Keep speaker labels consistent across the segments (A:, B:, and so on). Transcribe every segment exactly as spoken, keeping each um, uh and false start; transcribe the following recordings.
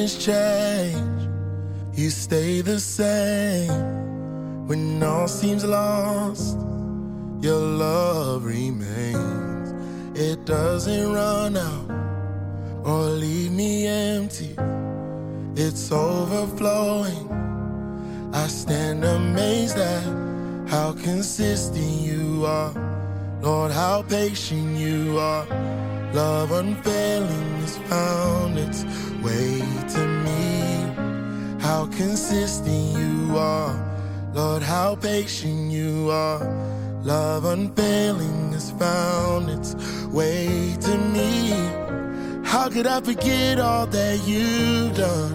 A: Seasons change, you stay the same. When all seems lost, your love remains. It doesn't run out or leave me empty. It's overflowing. I stand amazed at how consistent you are. Lord, how patient you are. Love unfailing has found its way to me. How consistent you are. Lord, how patient you are. Love unfailing has found its way to me. How could I forget all that you've done?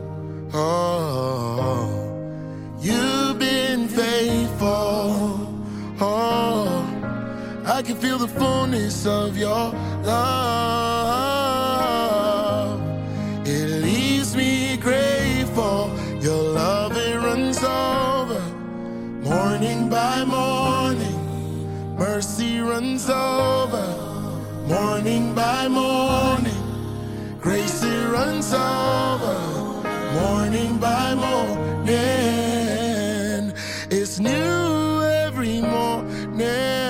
A: Oh, you've been faithful. Oh, I can feel the fullness of your love. It leaves me grateful. Your love, it runs over. Morning by morning, mercy runs over. Morning by morning, grace, it runs over. Morning by morning, it's new every morning.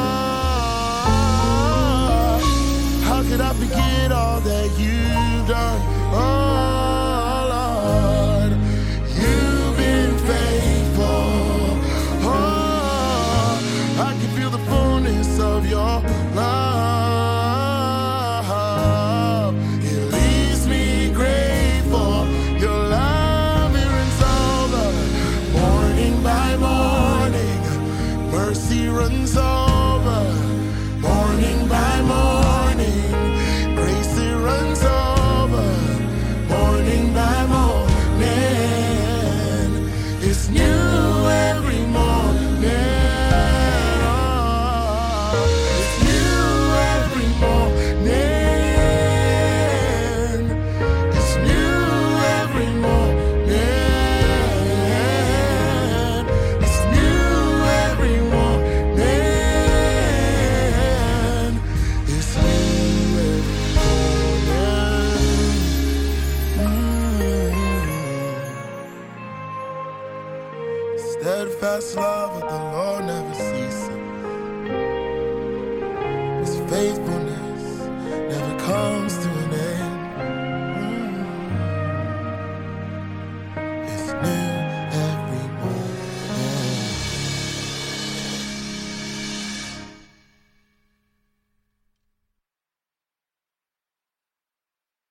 A: Oh, how could I forget all that you've done? Oh, Lord, you've been faithful. Oh, I can feel the fullness of your love. Mercy runs over, morning by morning. Grace, it runs over, morning by morning. It's new every morning. Oh, it's new every morning. It's new every morning. Steadfast love of the Lord never ceases. His faithful